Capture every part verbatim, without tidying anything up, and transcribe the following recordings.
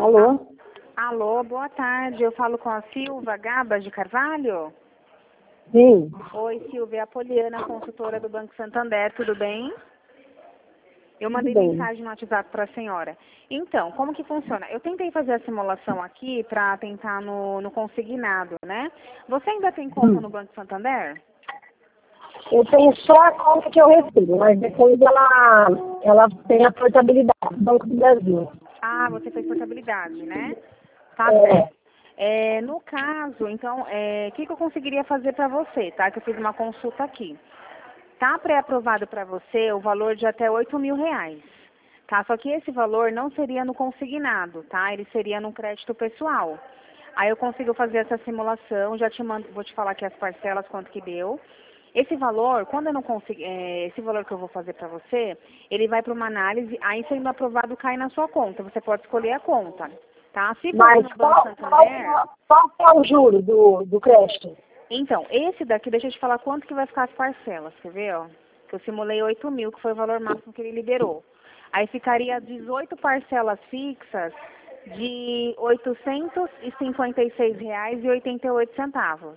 Alô? Alô, boa tarde. Eu falo com a Silva Gabas de Carvalho? Sim. Oi, Silvia, é a Poliana, consultora do Banco Santander, tudo bem? Eu Tudo mandei bem. mensagem no WhatsApp para a senhora. Então, como que funciona? Eu tentei fazer a simulação aqui para tentar no, no consignado, né? Você ainda tem conta no Banco Santander? Eu tenho só a conta que eu recebo, mas depois ela, ela tem a portabilidade do Banco do Brasil. Ah, você fez portabilidade, né? Tá É. certo. É, no caso, então, o é, que, que eu conseguiria fazer para você, tá? Que eu fiz uma consulta aqui. Tá pré-aprovado para você o valor de até oito mil reais, tá? Só que esse valor não seria no consignado, tá? Ele seria no crédito pessoal. Aí eu consigo fazer essa simulação, já te mando, vou te falar aqui as parcelas, quanto que deu. Esse valor, quando eu não consigo, é, esse valor que eu vou fazer para você, ele vai para uma análise, aí sendo aprovado cai na sua conta. Você pode escolher a conta, tá? Se for Mas no Banco qual, Santander, qual, qual que é o juro do, do crédito? então, esse daqui, deixa eu te falar quanto que vai ficar as parcelas, quer ver, ó? Que eu simulei oito mil, que foi o valor máximo que ele liberou. Aí ficaria dezoito parcelas fixas de oitocentos e cinquenta e seis reais e oitenta e oito centavos.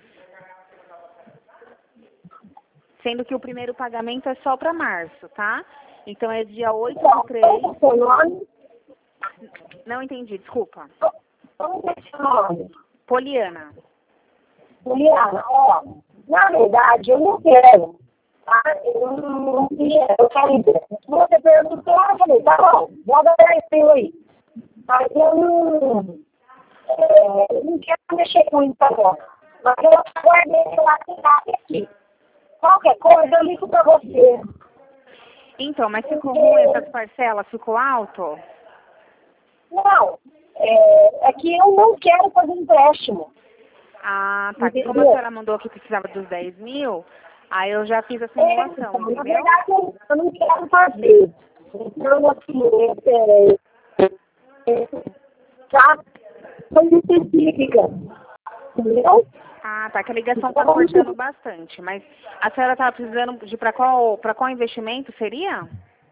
Sendo que o primeiro pagamento é só para março, tá? Então é dia oito do três. Qual que é o seu nome? Não entendi, desculpa. Qual que é o seu nome? Poliana. Juliana, ó, na verdade, eu não quero, tá? Eu não, não queria, eu quero ver. Se você perguntou, eu falei, tá bom, joga dez mil aí. Mas eu não, é, eu não quero mexer com isso agora. Mas eu guardei seu WhatsApp aqui. Qualquer coisa, eu ligo pra você. Então, mas ficou ruim essas parcelas? Ficou alto? Não, é, é que eu não quero fazer empréstimo. Ah, tá. Que como a Entendeu? senhora mandou que precisava dos dez mil, aí eu já fiz a É, simulação, então, na entendeu? verdade, eu, eu não quero fazer. Então, assim, é, é, é, tá? Coisa específica. Entendeu? Ah, tá. Que a ligação tá Então, cortando bastante. Mas a senhora tava precisando de para qual, para qual investimento seria?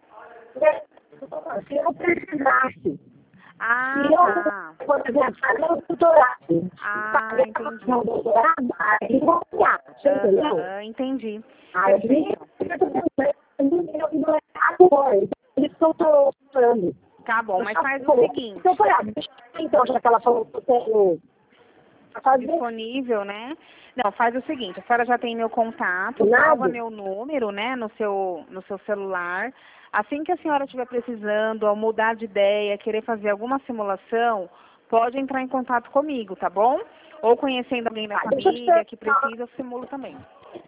se eu precisasse, Ah, se tá. eu, por exemplo, fazer um doutorado, Ah, fazer entendi. um doutorado, aí eu vou criar, você entendeu? Aham, entendi. Aí, Perfeito. eu não é agora, então, por isso que eu tô falando. Tá bom, Eu mas só faz o falei, seguinte. doutorado, deixa eu- então, já que ela falou que eu tenho pra fazer Disponível, né? Não, faz o seguinte, a senhora já tem meu contato, salva nada, meu número, né, no seu, no seu celular. Assim que a senhora estiver precisando, ao mudar de ideia, querer fazer alguma simulação, pode entrar em contato comigo, tá bom? Ou conhecendo alguém da ah, deixa eu te família que perguntar, precisa, eu simulo também.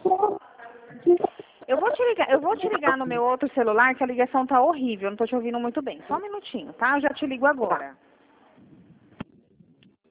Eu vou te ligar, eu vou te ligar no meu outro celular, que a ligação tá horrível, não tô te ouvindo muito bem. Só um minutinho, tá? Eu já te ligo agora.